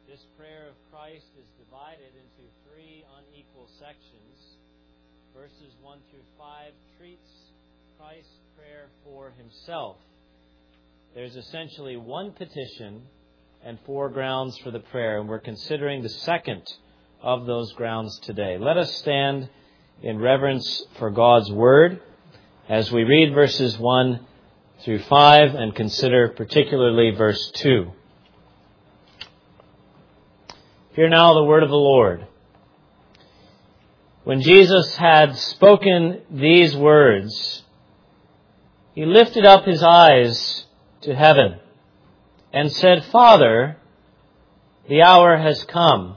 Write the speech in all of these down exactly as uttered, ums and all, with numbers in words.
This prayer of Christ is divided into three unequal sections. Verses one through five treats Christ's prayer for himself. There's essentially one petition and four grounds for the prayer, and we're considering the second of those grounds today. Let us stand in reverence for God's Word as we read verses one through five and consider particularly verse two. Hear now the word of the Lord. When Jesus had spoken these words, he lifted up his eyes to heaven and said, Father, the hour has come.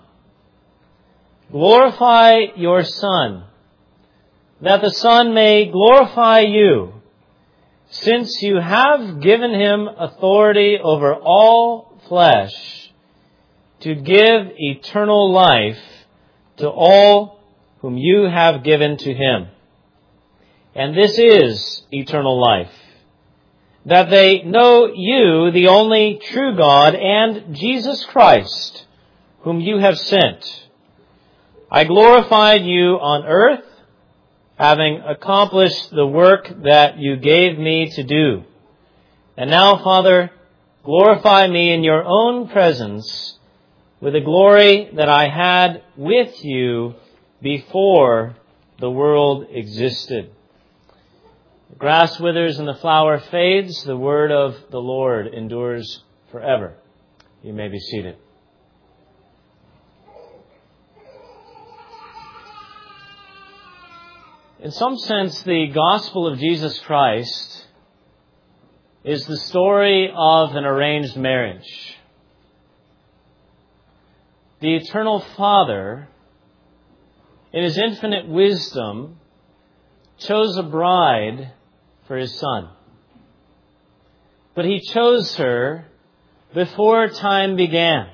Glorify your Son, that the Son may glorify you, since you have given him authority over all flesh, to give eternal life to all whom you have given to him. And this is eternal life, that they know you, the only true God, and Jesus Christ, whom you have sent. I glorified you on earth, having accomplished the work that you gave me to do. And now, Father, glorify me in your own presence with the glory that I had with you before the world existed. The grass withers and the flower fades. The word of the Lord endures forever. You may be seated. In some sense, the gospel of Jesus Christ is the story of an arranged marriage. The eternal Father, in his infinite wisdom, chose a bride for his Son. But he chose her before time began.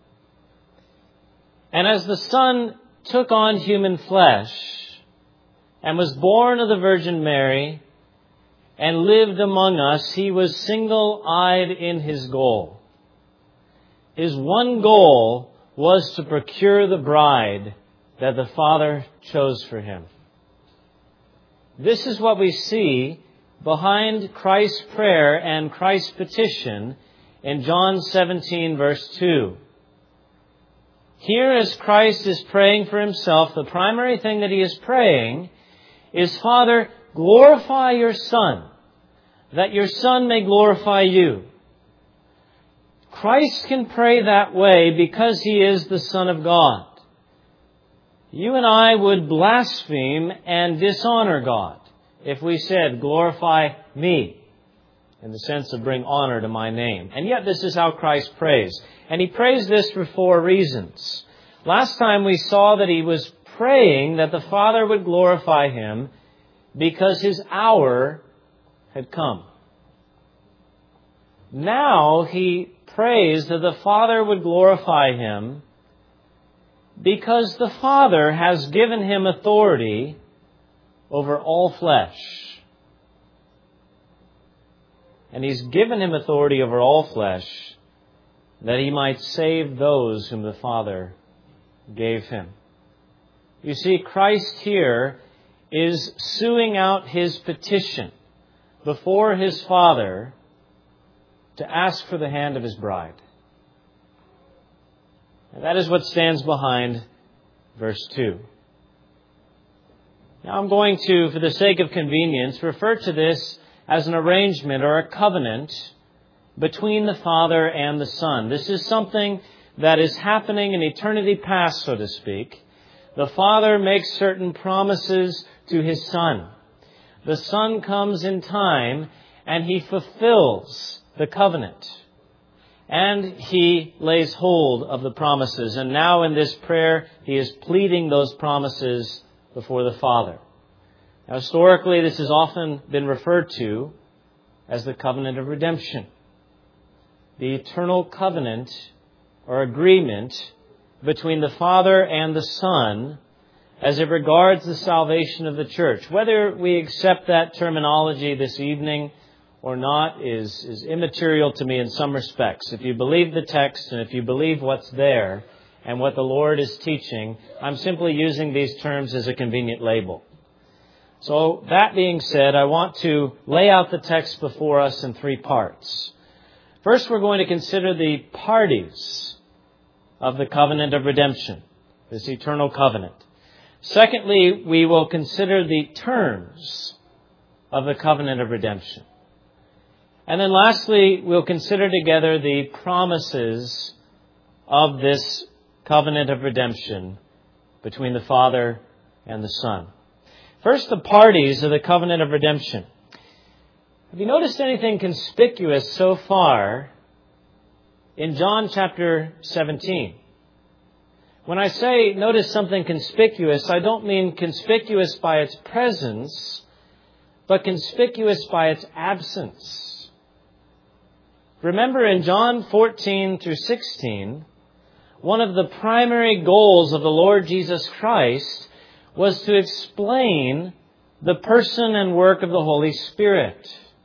And as the Son took on human flesh and was born of the Virgin Mary and lived among us, he was single-eyed in his goal. His one goal was to procure the bride that the Father chose for him. This is what we see behind Christ's prayer and Christ's petition in John seventeen, verse two. Here, as Christ is praying for himself, the primary thing that he is praying is, Father, glorify your Son, that your Son may glorify you. Christ can pray that way because he is the Son of God. You and I would blaspheme and dishonor God if we said, glorify me, in the sense of bring honor to my name. And yet this is how Christ prays. And he prays this for four reasons. Last time we saw that he was praying that the Father would glorify him because his hour had come. Now he prays that the Father would glorify him because the Father has given him authority over all flesh. And he's given him authority over all flesh that he might save those whom the Father gave him. You see, Christ here is suing out his petition before his Father to ask for the hand of his bride. And that is what stands behind verse two. Now I'm going to, for the sake of convenience, refer to this as an arrangement or a covenant between the Father and the Son. This is something that is happening in eternity past, so to speak. The Father makes certain promises to his Son. The Son comes in time and he fulfills the covenant. And he lays hold of the promises. And now in this prayer, he is pleading those promises before the Father. Now, historically, this has often been referred to as the covenant of redemption. The eternal covenant or agreement between the Father and the Son as it regards the salvation of the church. Whether we accept that terminology this evening or not is, is immaterial to me in some respects. If you believe the text and if you believe what's there and what the Lord is teaching, I'm simply using these terms as a convenient label. So that being said, I want to lay out the text before us in three parts. First, we're going to consider the parties of the covenant of redemption, this eternal covenant. Secondly, we will consider the terms of the covenant of redemption. And then lastly, we'll consider together the promises of this covenant of redemption between the Father and the Son. First, the parties of the covenant of redemption. Have you noticed anything conspicuous so far in John chapter seventeen? When I say notice something conspicuous, I don't mean conspicuous by its presence, but conspicuous by its absence. Remember in John fourteen through sixteen, one of the primary goals of the Lord Jesus Christ was to explain the person and work of the Holy Spirit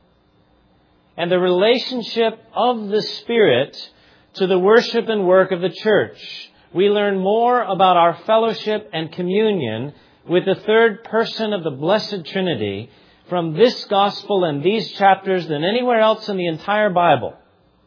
and the relationship of the Spirit to the worship and work of the church. We learn more about our fellowship and communion with the third person of the Blessed Trinity from this gospel and these chapters than anywhere else in the entire Bible.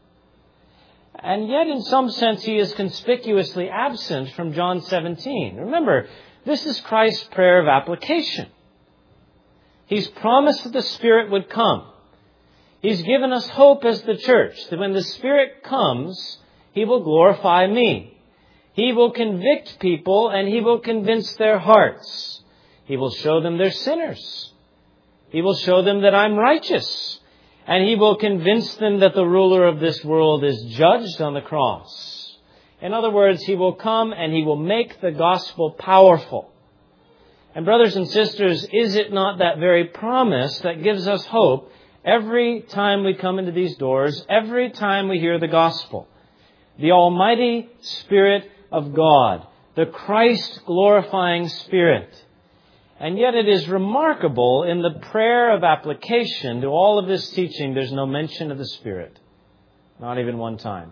And yet, in some sense, he is conspicuously absent from John seventeen. Remember, this is Christ's prayer of application. He's promised that the Spirit would come. He's given us hope as the church that when the Spirit comes, He will glorify me. He will convict people and He will convince their hearts. He will show them they're sinners. He will show them that I'm righteous. And He will convince them that the ruler of this world is judged on the cross. In other words, He will come and He will make the gospel powerful. And brothers and sisters, is it not that very promise that gives us hope every time we come into these doors, every time we hear the gospel? The Almighty Spirit of God, the Christ-glorifying Spirit. And yet it is remarkable in the prayer of application to all of this teaching, there's no mention of the Spirit. Not even one time.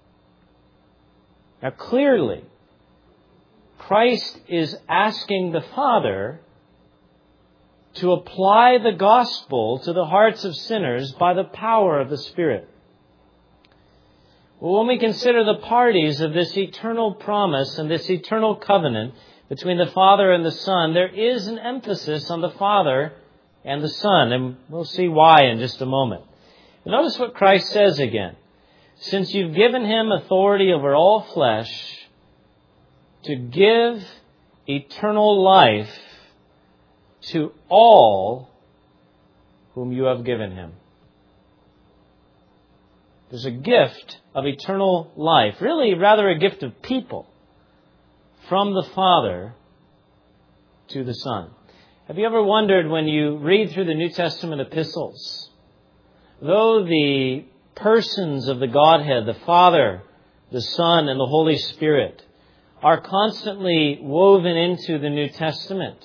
Now clearly, Christ is asking the Father to apply the gospel to the hearts of sinners by the power of the Spirit. Well, when we consider the parties of this eternal promise and this eternal covenant between the Father and the Son, there is an emphasis on the Father and the Son, and we'll see why in just a moment. But notice what Christ says again. Since you've given Him authority over all flesh to give eternal life to all whom you have given Him. There's a gift of eternal life, really rather a gift of people, from the Father to the Son. Have you ever wondered when you read through the New Testament epistles, though the persons of the Godhead, the Father, the Son, and the Holy Spirit, are constantly woven into the New Testament,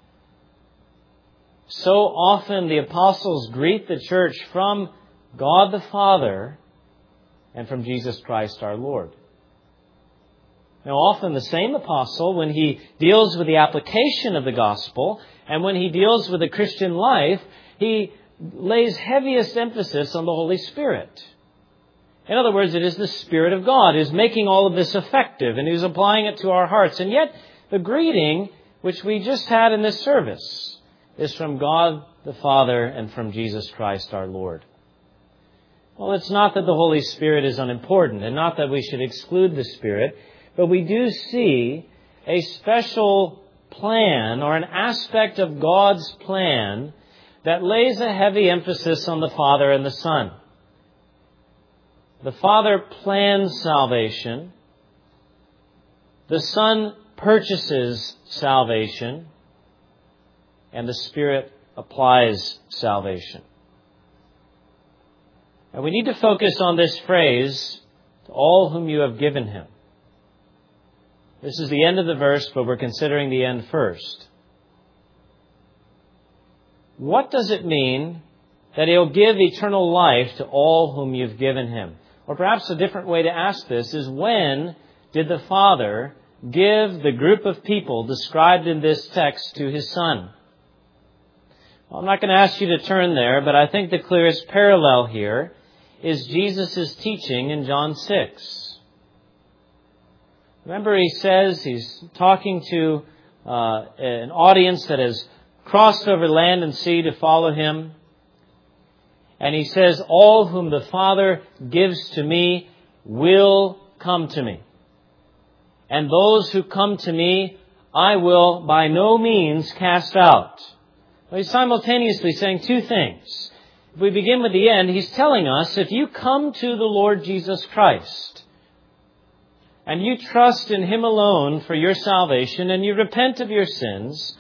so often the apostles greet the church from God the Father and from Jesus Christ our Lord. Now often the same apostle, when he deals with the application of the gospel and when he deals with the Christian life, he lays heaviest emphasis on the Holy Spirit. In other words, it is the Spirit of God who's making all of this effective and who's applying it to our hearts. And yet the greeting which we just had in this service is from God the Father and from Jesus Christ our Lord. Well, it's not that the Holy Spirit is unimportant and not that we should exclude the Spirit, but we do see a special plan or an aspect of God's plan that lays a heavy emphasis on the Father and the Son. The Father plans salvation. The Son purchases salvation. And the Spirit applies salvation. And we need to focus on this phrase, to all whom you have given Him. This is the end of the verse, but we're considering the end first. What does it mean that He'll give eternal life to all whom you've given Him. Or perhaps a different way to ask this is, when did the Father give the group of people described in this text to His Son? Well, I'm not going to ask you to turn there, but I think the clearest parallel here is Jesus' teaching in John six. Remember, He says He's talking to uh, an audience that has crossed over land and sea to follow Him. And He says, all whom the Father gives to me will come to me. And those who come to me, I will by no means cast out. Well, He's simultaneously saying two things. If we begin with the end, He's telling us, if you come to the Lord Jesus Christ, and you trust in Him alone for your salvation, and you repent of your sins,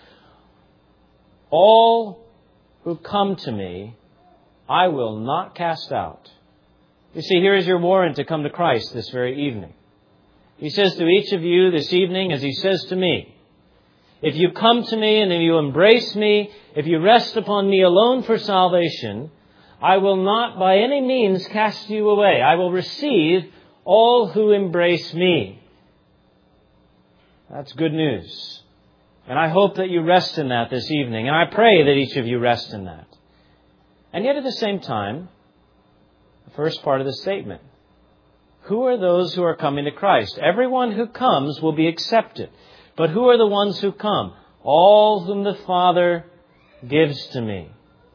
all who come to me, I will not cast out. You see, here is your warrant to come to Christ this very evening. He says to each of you this evening, as He says to me, if you come to me and if you embrace me, if you rest upon me alone for salvation, I will not by any means cast you away. I will receive all who embrace me. That's good news. And I hope that you rest in that this evening. And I pray that each of you rest in that. And yet at the same time, the first part of the statement, who are those who are coming to Christ? Everyone who comes will be accepted. But who are the ones who come? All whom the Father gives to me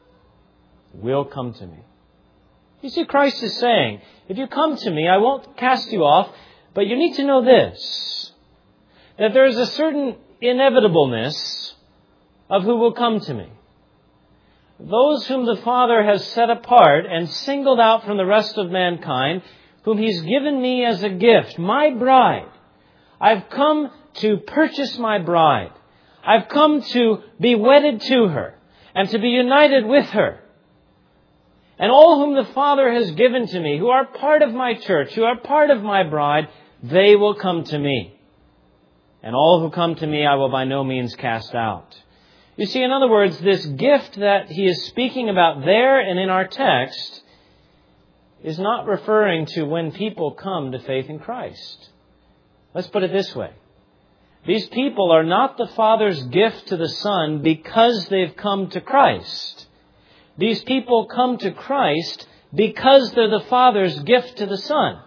will come to me. You see, Christ is saying, if you come to me, I won't cast you off, but you need to know this, that there is a certain inevitableness of who will come to me. Those whom the Father has set apart and singled out from the rest of mankind, whom He's given me as a gift, my bride. I've come to purchase my bride. I've come to be wedded to her and to be united with her. And all whom the Father has given to me, who are part of my church, who are part of my bride, they will come to me. And all who come to me, I will by no means cast out. You see, in other words, this gift that He is speaking about there and in our text is not referring to when people come to faith in Christ. Let's put it this way. These people are not the Father's gift to the Son because they've come to Christ. These people come to Christ because they're the Father's gift to the Son.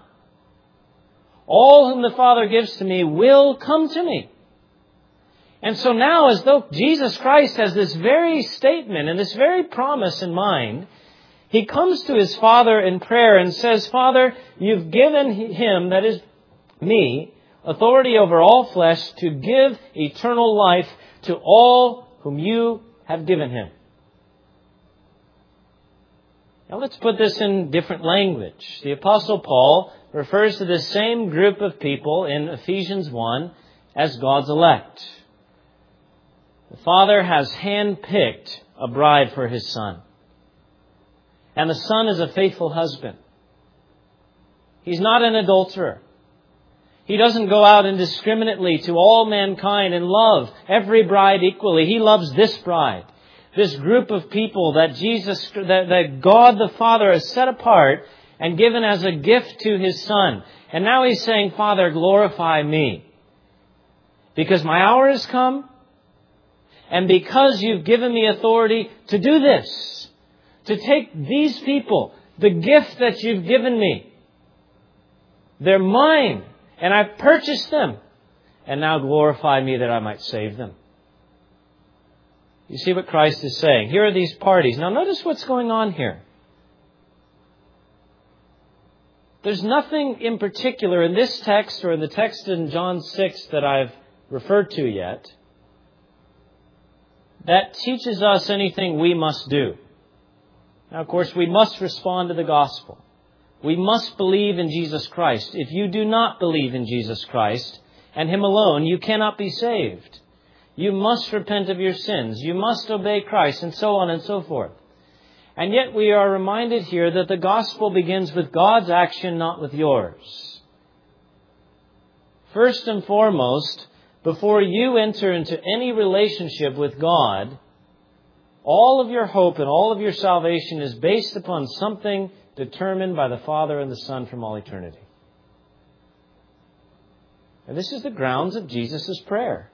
All whom the Father gives to me will come to me. And so now, as though Jesus Christ has this very statement and this very promise in mind, He comes to His Father in prayer and says, Father, you've given Him, that is me, authority over all flesh to give eternal life to all whom you have given Him. Now let's put this in different language. The Apostle Paul refers to this same group of people in Ephesians one as God's elect. The Father has handpicked a bride for His Son. And the Son is a faithful husband. He's not an adulterer. He doesn't go out indiscriminately to all mankind and love every bride equally. He loves this bride, this group of people that Jesus, that, that God the Father has set apart and given as a gift to His Son. And now He's saying, Father, glorify me. Because my hour has come. And because you've given me authority to do this, to take these people, the gift that you've given me, they're mine, and I've purchased them, and now glorify me that I might save them. You see what Christ is saying. Here are these parties. Now notice what's going on here. There's nothing in particular in this text or in the text in John six that I've referred to yet that teaches us anything we must do. Now, of course, we must respond to the gospel. We must believe in Jesus Christ. If you do not believe in Jesus Christ and Him alone, you cannot be saved. You must repent of your sins. You must obey Christ, and so on and so forth. And yet we are reminded here that the gospel begins with God's action, not with yours. First and foremost, before you enter into any relationship with God, All of your hope and all of your salvation is based upon something determined by the Father and the Son from all eternity. And this is the grounds of Jesus' prayer.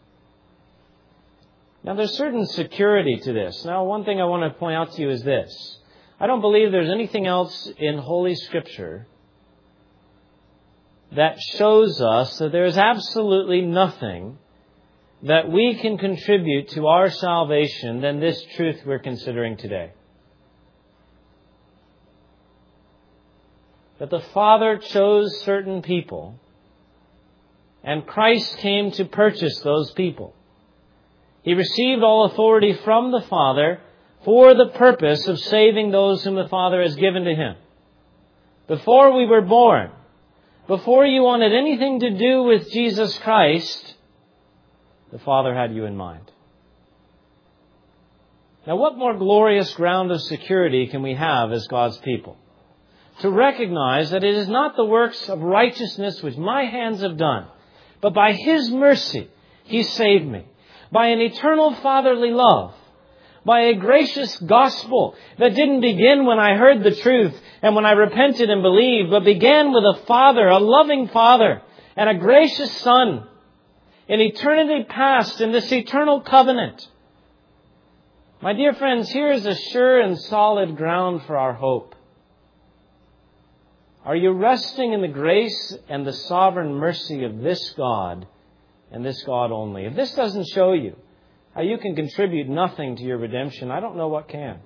Now, there's certain security to this. Now, one thing I want to point out to you is this. I don't believe there's anything else in Holy Scripture that shows us that there is absolutely nothing that we can contribute to our salvation than this truth we're considering today. That the Father chose certain people, and Christ came to purchase those people. He received all authority from the Father for the purpose of saving those whom the Father has given to Him. Before we were born, before you wanted anything to do with Jesus Christ, the Father had you in mind. Now, what more glorious ground of security can we have as God's people? To recognize that it is not the works of righteousness which my hands have done, but by His mercy He saved me. By an eternal fatherly love. By a gracious gospel that didn't begin when I heard the truth and when I repented and believed, but began with a Father, a loving Father, and a gracious Son. In eternity past, in this eternal covenant. My dear friends, here is a sure and solid ground for our hope. Are you resting in the grace and the sovereign mercy of this God and this God only? If this doesn't show you how you can contribute nothing to your redemption, I don't know what can.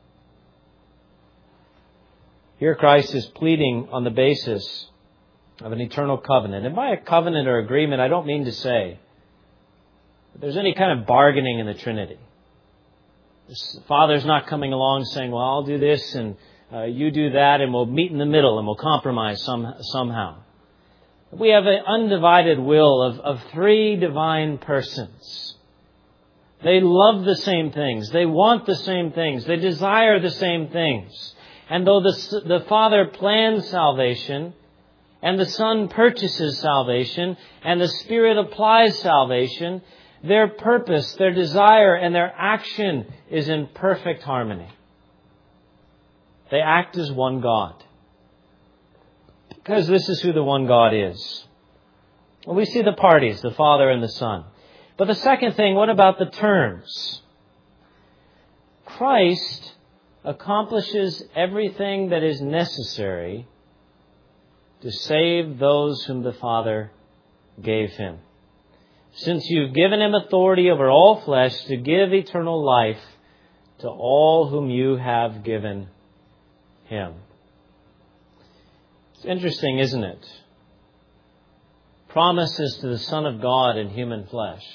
Here Christ is pleading on the basis of an eternal covenant. And by a covenant or agreement, I don't mean to say that there's any kind of bargaining in the Trinity. The Father's not coming along saying, well, I'll do this and uh, you do that and we'll meet in the middle and we'll compromise some, somehow. We have an undivided will of, of three divine persons. They love the same things. They want the same things. They desire the same things. And though the, the Father plans salvation, and the Son purchases salvation, and the Spirit applies salvation, their purpose, their desire, and their action is in perfect harmony. They act as one God. Because this is who the one God is. Well, we see the parties, the Father and the Son. But the second thing, what about the terms? Christ accomplishes everything that is necessary to save those whom the Father gave Him. Since you've given Him authority over all flesh to give eternal life to all whom you have given Him. It's interesting, isn't it? Promises to the Son of God in human flesh.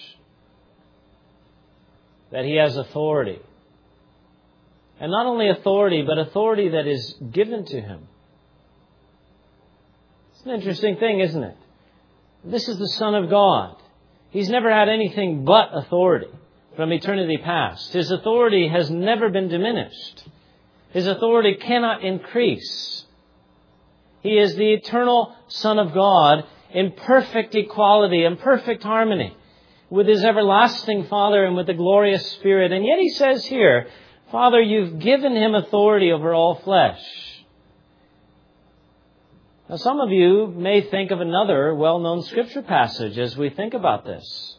That He has authority. And not only authority, but authority that is given to Him. It's an interesting thing, isn't it? This is the Son of God. He's never had anything but authority from eternity past. His authority has never been diminished. His authority cannot increase. He is the eternal Son of God in perfect equality and perfect harmony with His everlasting Father and with the glorious Spirit. And yet He says here, Father, you've given Him authority over all flesh. Now, some of you may think of another well-known Scripture passage as we think about this.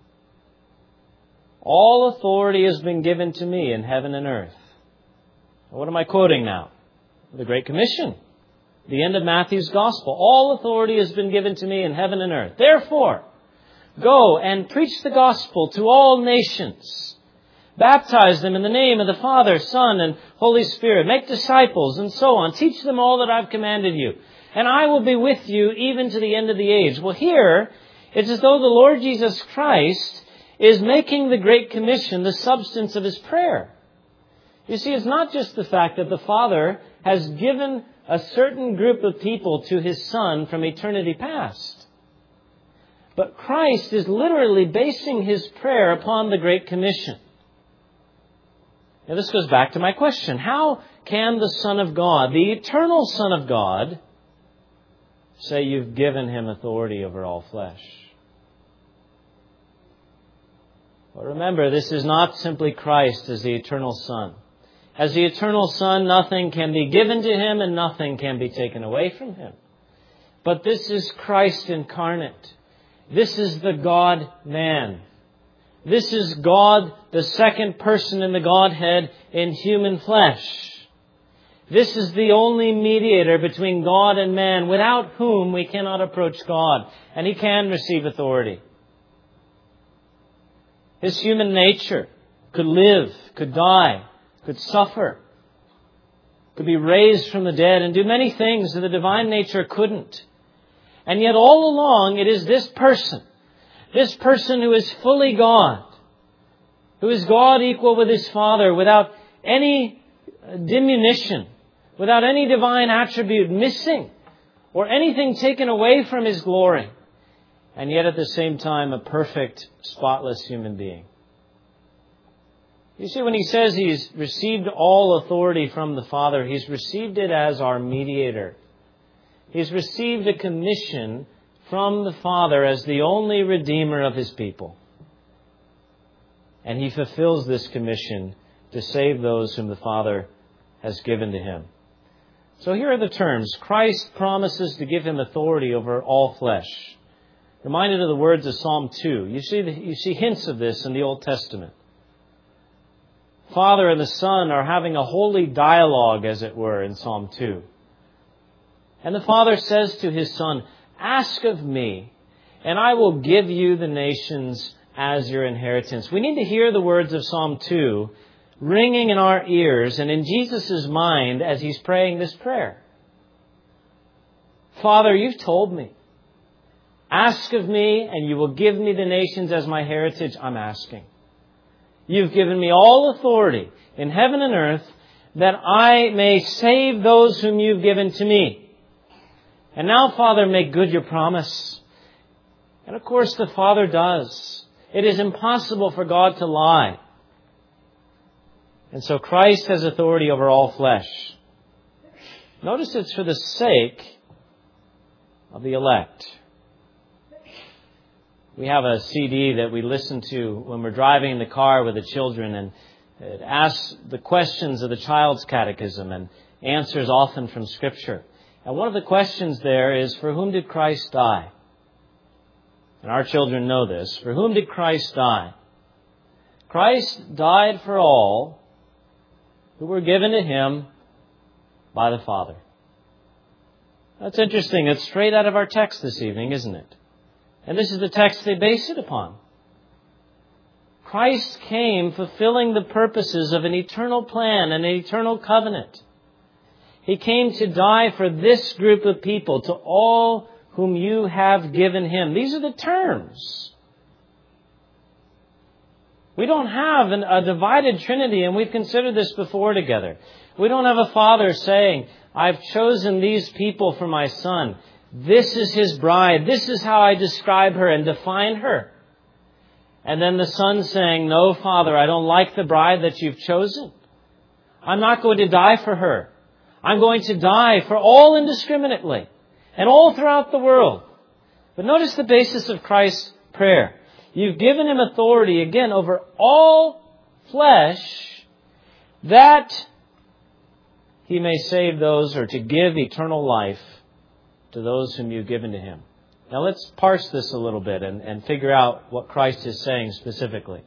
All authority has been given to me in heaven and earth. What am I quoting now? The Great Commission. The end of Matthew's Gospel. All authority has been given to me in heaven and earth. Therefore, go and preach the gospel to all nations. Baptize them in the name of the Father, Son, and Holy Spirit. Make disciples and so on. Teach them all that I've commanded you. And I will be with you even to the end of the age. Well, here, it's as though the Lord Jesus Christ is making the Great Commission the substance of His prayer. You see, it's not just the fact that the Father has given a certain group of people to His Son from eternity past. But Christ is literally basing His prayer upon the Great Commission. Now, this goes back to my question. How can the Son of God, the eternal Son of God, say you've given Him authority over all flesh? But remember, this is not simply Christ as the eternal Son. As the eternal Son, nothing can be given to Him and nothing can be taken away from Him. But this is Christ incarnate. This is the God-man. This is God, the second person in the Godhead in human flesh. This is the only mediator between God and man, without whom we cannot approach God, and He can receive authority. His human nature could live, could die, could suffer, could be raised from the dead, and do many things that the divine nature couldn't. And yet all along it is this person, this person who is fully God, who is God equal with His Father, without any diminution, without any divine attribute missing or anything taken away from His glory, and yet at the same time a perfect, spotless human being. You see, when He says He's received all authority from the Father, He's received it as our mediator. He's received a commission from the Father as the only Redeemer of His people. And He fulfills this commission to save those whom the Father has given to Him. So here are the terms. Christ promises to give Him authority over all flesh. Reminded of the words of Psalm two. You see, the, you see hints of this in the Old Testament. Father and the Son are having a holy dialogue, as it were, in Psalm two. And the Father says to His Son, "Ask of me, and I will give you the nations as your inheritance." We need to hear the words of Psalm two ringing in our ears and in Jesus' mind as He's praying this prayer. Father, you've told me. Ask of me, and you will give me the nations as my heritage. I'm asking. You've given me all authority in heaven and earth that I may save those whom you've given to me. And now, Father, make good your promise. And of course, the Father does. It is impossible for God to lie. And so Christ has authority over all flesh. Notice it's for the sake of the elect. We have a C D that we listen to when we're driving in the car with the children, and it asks the questions of the child's catechism and answers often from Scripture. And one of the questions there is, for whom did Christ die? And our children know this. For whom did Christ die? Christ died for all who were given to Him by the Father. That's interesting. It's straight out of our text this evening, isn't it? And this is the text they base it upon. Christ came fulfilling the purposes of an eternal plan and an eternal covenant. He came to die for this group of people, to all whom you have given Him. These are the terms. We don't have an, a divided Trinity, and we've considered this before together. We don't have a Father saying, I've chosen these people for my Son. This is His bride. This is how I describe her and define her. And then the Son saying, no, Father, I don't like the bride that you've chosen. I'm not going to die for her. I'm going to die for all indiscriminately and all throughout the world. But notice the basis of Christ's prayer. You've given Him authority, again, over all flesh, that He may save those, or to give eternal life to those whom you've given to Him. Now let's parse this a little bit and, and figure out what Christ is saying specifically.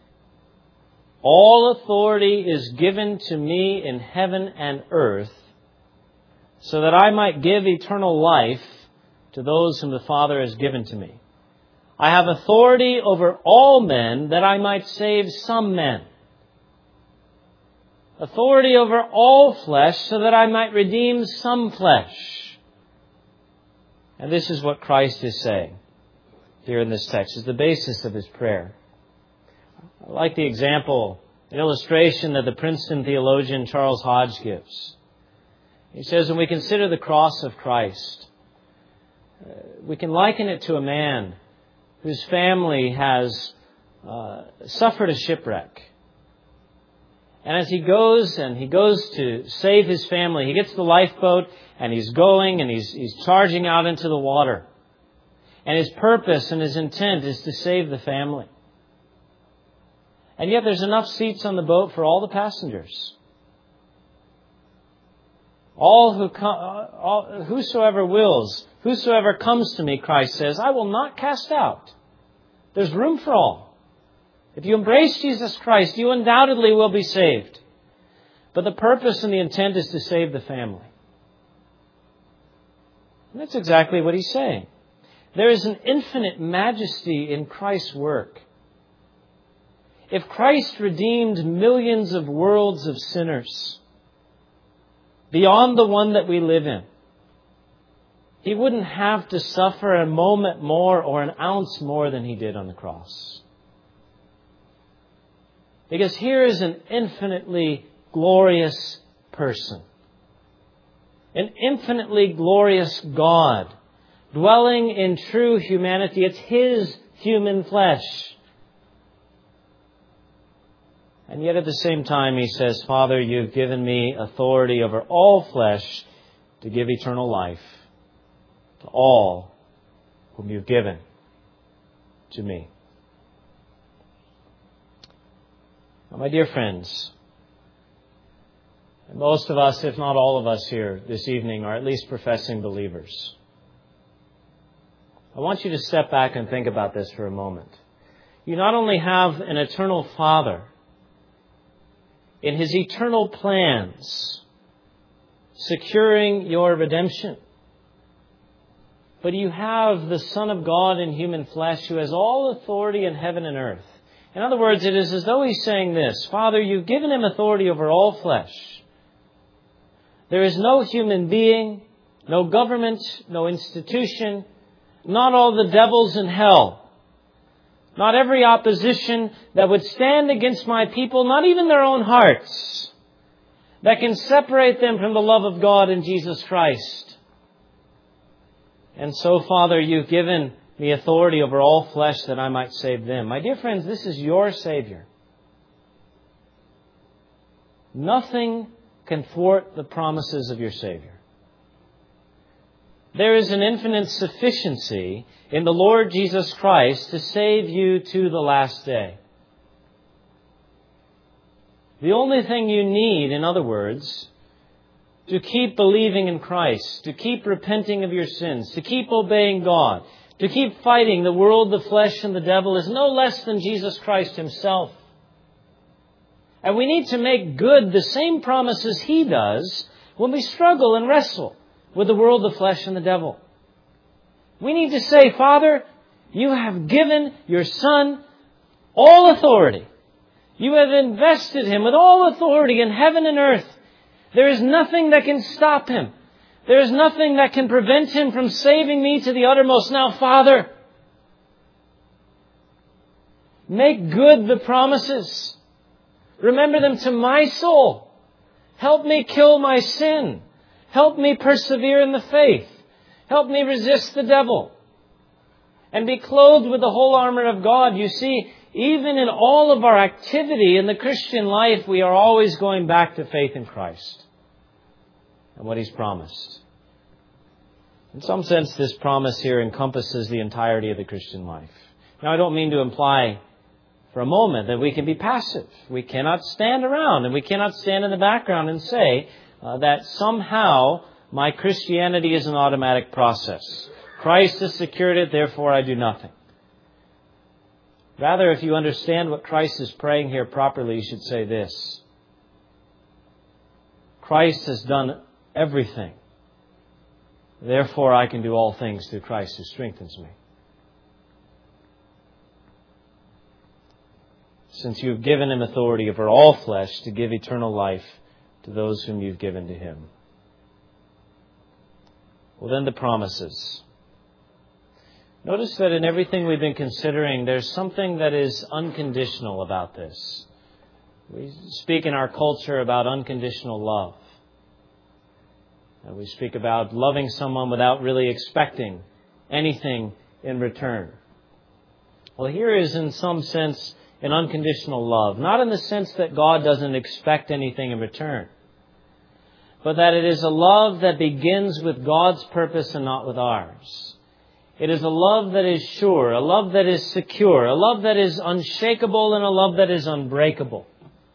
All authority is given to me in heaven and earth, so that I might give eternal life to those whom the Father has given to me. I have authority over all men that I might save some men. Authority over all flesh so that I might redeem some flesh. And this is what Christ is saying here in this text. Is the basis of His prayer. I like the example, an illustration that the Princeton theologian Charles Hodge gives. He says, when we consider the cross of Christ, uh, we can liken it to a man whose family has uh, suffered a shipwreck. And as he goes and he goes to save his family, he gets the lifeboat and he's going and he's, he's charging out into the water. And his purpose and his intent is to save the family. And yet there's enough seats on the boat for all the passengers. All who come, all, whosoever wills, whosoever comes to me, Christ says, I will not cast out. There's room for all. If you embrace Jesus Christ, you undoubtedly will be saved. But the purpose and the intent is to save the family. And that's exactly what he's saying. There is an infinite majesty in Christ's work. If Christ redeemed millions of worlds of sinners beyond the one that we live in, He wouldn't have to suffer a moment more or an ounce more than He did on the cross. Because here is an infinitely glorious person. An infinitely glorious God dwelling in true humanity. It's His human flesh. And yet at the same time He says, Father, you've given me authority over all flesh to give eternal life to all whom you've given to me. Now, my dear friends, most of us, if not all of us here this evening, are at least professing believers. I want you to step back and think about this for a moment. You not only have an eternal Father in His eternal plans securing your redemption, but you have the Son of God in human flesh who has all authority in heaven and earth. In other words, it is as though He's saying this, Father, you've given Him authority over all flesh. There is no human being, no government, no institution, not all the devils in hell, not every opposition that would stand against my people, not even their own hearts, that can separate them from the love of God in Jesus Christ. And so, Father, you've given me authority over all flesh that I might save them. My dear friends, this is your Savior. Nothing can thwart the promises of your Savior. There is an infinite sufficiency in the Lord Jesus Christ to save you to the last day. The only thing you need, in other words, to keep believing in Christ, to keep repenting of your sins, to keep obeying God, to keep fighting the world, the flesh, and the devil is no less than Jesus Christ Himself. And we need to make good the same promises He does when we struggle and wrestle with the world, the flesh, and the devil. We need to say, Father, you have given your Son all authority. You have invested Him with all authority in heaven and earth. There is nothing that can stop Him. There is nothing that can prevent Him from saving me to the uttermost. Now, Father, make good the promises. Remember them to my soul. Help me kill my sin. Help me persevere in the faith. Help me resist the devil. And be clothed with the whole armor of God. You see, even in all of our activity in the Christian life, we are always going back to faith in Christ and what He's promised. In some sense, this promise here encompasses the entirety of the Christian life. Now, I don't mean to imply for a moment that we can be passive. We cannot stand around and we cannot stand in the background and say uh, that somehow my Christianity is an automatic process. Christ has secured it, therefore I do nothing. Rather, if you understand what Christ is praying here properly, you should say this. Christ has done everything. Therefore, I can do all things through Christ who strengthens me. Since you have given Him authority over all flesh to give eternal life to those whom you've given to Him. Well, then the promises. Notice that in everything we've been considering, there's something that is unconditional about this. We speak in our culture about unconditional love. And we speak about loving someone without really expecting anything in return. Well, here is in some sense an unconditional love. Not in the sense that God doesn't expect anything in return, but that it is a love that begins with God's purpose and not with ours. It is a love that is sure, a love that is secure, a love that is unshakable, and a love that is unbreakable.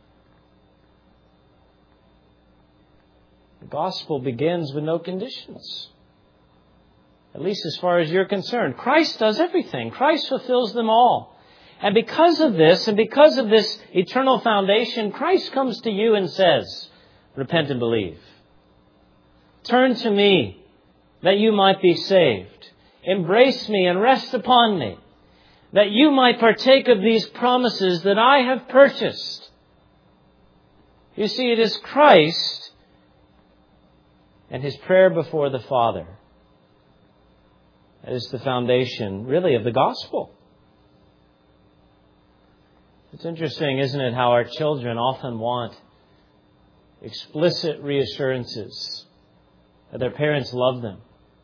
The gospel begins with no conditions. At least as far as you're concerned. Christ does everything. Christ fulfills them all. And because of this, and because of this eternal foundation, Christ comes to you and says, repent and believe. Turn to me that you might be saved. Embrace me and rest upon me, that you might partake of these promises that I have purchased. You see, it is Christ and His prayer before the Father that is the foundation, really, of the gospel. It's interesting, isn't it, how our children often want explicit reassurances that their parents love them.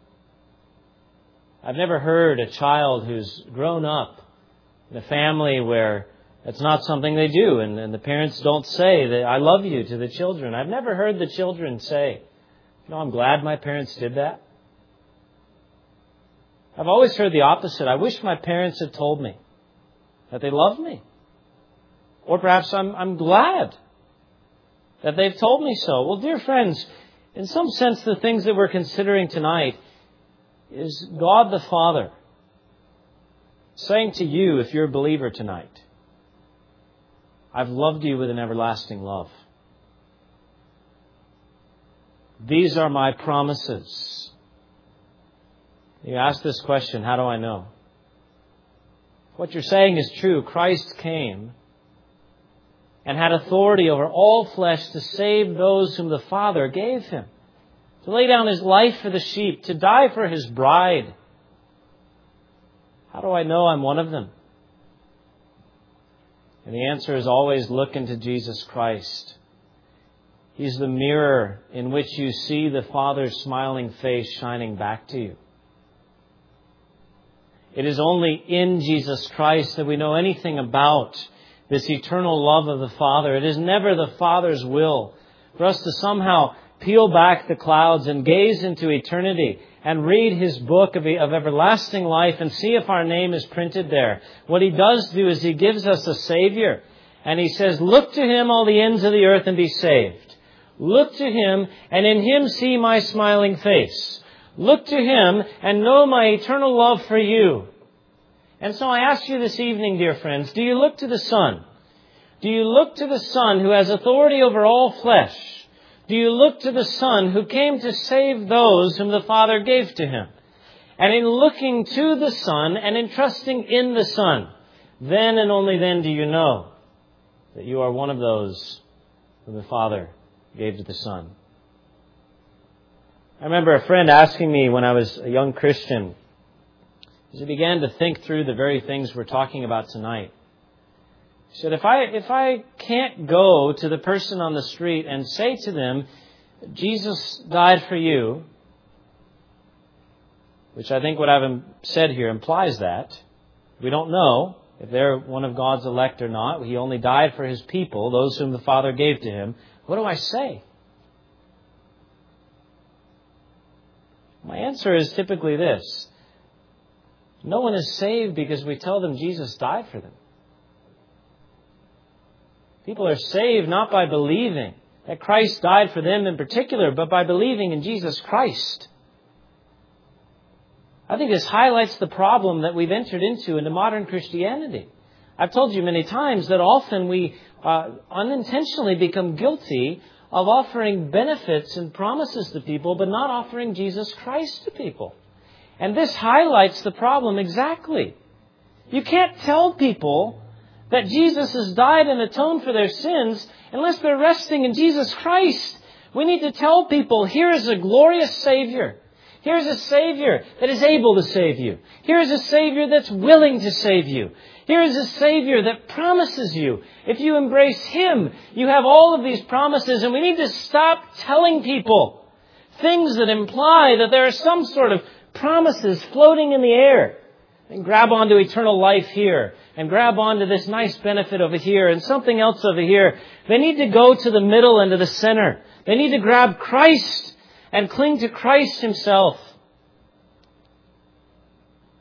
I've never heard a child who's grown up in a family where it's not something they do, and, and the parents don't say that I love you to the children. I've never heard the children say, you know, I'm glad my parents did that. I've always heard the opposite. I wish my parents had told me that they loved me. Or perhaps I'm, I'm glad that they've told me so. Well, dear friends, in some sense, the things that we're considering tonight is God the Father saying to you, if you're a believer tonight, I've loved you with an everlasting love. These are my promises. You ask this question, how do I know? What you're saying is true. Christ came and had authority over all flesh to save those whom the Father gave Him. To lay down His life for the sheep, to die for His bride. How do I know I'm one of them? And the answer is always look into Jesus Christ. He's the mirror in which you see the Father's smiling face shining back to you. It is only in Jesus Christ that we know anything about this eternal love of the Father. It is never the Father's will for us to somehow peel back the clouds and gaze into eternity and read His book of, of everlasting life and see if our name is printed there. What He does do is He gives us a Savior. And He says, look to Him, all the ends of the earth, and be saved. Look to Him, and in Him see my smiling face. Look to Him and know my eternal love for you. And so I ask you this evening, dear friends, do you look to the Son? Do you look to the Son who has authority over all flesh? Do you look to the Son who came to save those whom the Father gave to Him? And in looking to the Son and in trusting in the Son, then and only then do you know that you are one of those whom the Father gave to the Son. I remember a friend asking me when I was a young Christian, as I began to think through the very things we're talking about tonight. He said, if I, if I can't go to the person on the street and say to them, Jesus died for you, which I think what I've said here implies that. We don't know if they're one of God's elect or not. He only died for His people, those whom the Father gave to Him. What do I say? My answer is typically this. No one is saved because we tell them Jesus died for them. People are saved not by believing that Christ died for them in particular, but by believing in Jesus Christ. I think this highlights the problem that we've entered into into modern Christianity. I've told you many times that often we uh, unintentionally become guilty of offering benefits and promises to people, but not offering Jesus Christ to people. And this highlights the problem exactly. You can't tell people that Jesus has died and atoned for their sins unless they're resting in Jesus Christ. We need to tell people, here is a glorious Savior. Here's a Savior that is able to save you. Here's a Savior that's willing to save you. Here is a Savior that promises you. If you embrace Him, you have all of these promises. And we need to stop telling people things that imply that there are some sort of promises floating in the air. And grab onto eternal life here. And grab onto this nice benefit over here. And something else over here. They need to go to the middle and to the center. They need to grab Christ and cling to Christ Himself.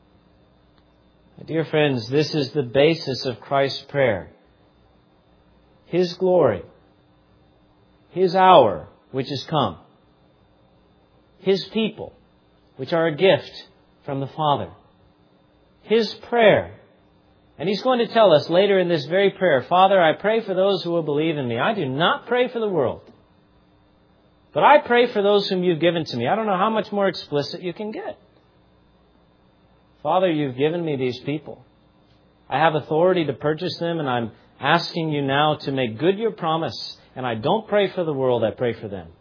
Dear friends, this is the basis of Christ's prayer. His glory, His hour, which is come, His people, which are a gift from the Father, His prayer. And He's going to tell us later in this very prayer, Father, I pray for those who will believe in me. I do not pray for the world, but I pray for those whom you've given to me. I don't know how much more explicit you can get. Father, you've given me these people. I have authority to purchase them, and I'm asking you now to make good your promise. And I don't pray for the world, I pray for them.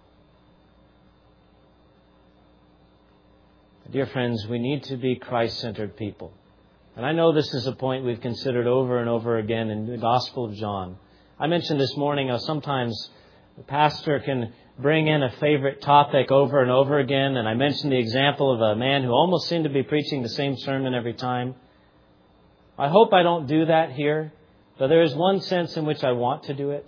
Dear friends, we need to be Christ-centered people. And I know this is a point we've considered over and over again in the Gospel of John. I mentioned this morning how sometimes the pastor can bring in a favorite topic over and over again. And I mentioned the example of a man who almost seemed to be preaching the same sermon every time. I hope I don't do that here, but there is one sense in which I want to do it.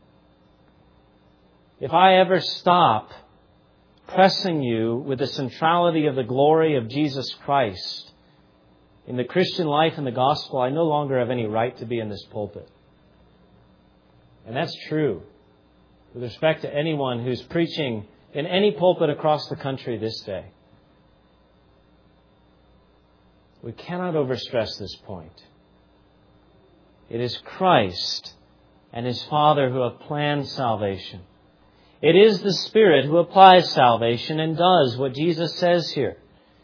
If I ever stop pressing you with the centrality of the glory of Jesus Christ in the Christian life and the gospel, I no longer have any right to be in this pulpit. And that's true with respect to anyone who's preaching in any pulpit across the country this day. We cannot overstress this point. It is Christ and His Father who have planned salvation. It is the Spirit who applies salvation and does what Jesus says here.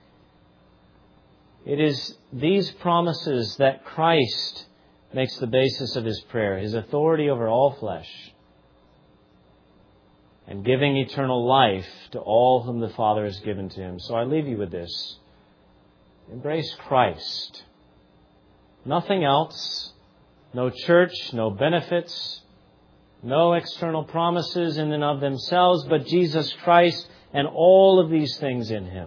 It is these promises that Christ makes the basis of His prayer, His authority over all flesh, and giving eternal life to all whom the Father has given to Him. So I leave you with this. Embrace Christ. Nothing else. No church, no benefits, no external promises in and of themselves, but Jesus Christ and all of these things in Him.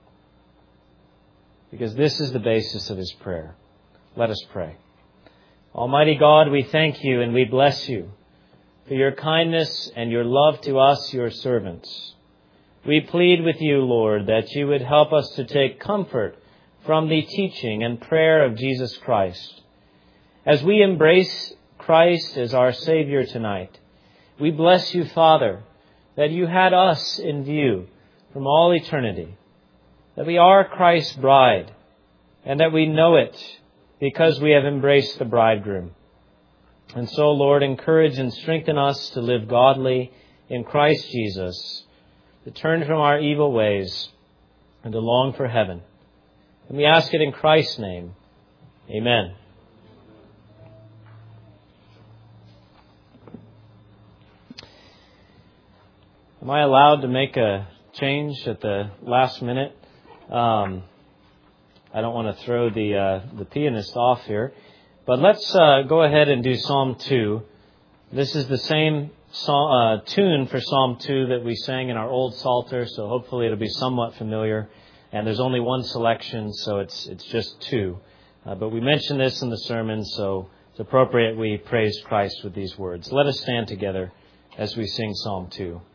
Because this is the basis of His prayer. Let us pray. Almighty God, we thank You and we bless You for Your kindness and Your love to us, Your servants. We plead with You, Lord, that You would help us to take comfort from the teaching and prayer of Jesus Christ. As we embrace Christ as our Savior tonight, we bless You, Father, that You had us in view from all eternity, that we are Christ's bride, and that we know it because we have embraced the bridegroom. And so, Lord, encourage and strengthen us to live godly in Christ Jesus, to turn from our evil ways and to long for heaven. And we ask it in Christ's name. Amen. Am I allowed to make a change at the last minute? Um, I don't want to throw the uh, the pianist off here. But let's uh, go ahead and do Psalm two. This is the same song, uh, tune for Psalm two that we sang in our old Psalter, so hopefully it'll be somewhat familiar. And there's only one selection, so it's it's just two. Uh, but we mentioned this in the sermon, so it's appropriate we praise Christ with these words. Let us stand together as we sing Psalm two.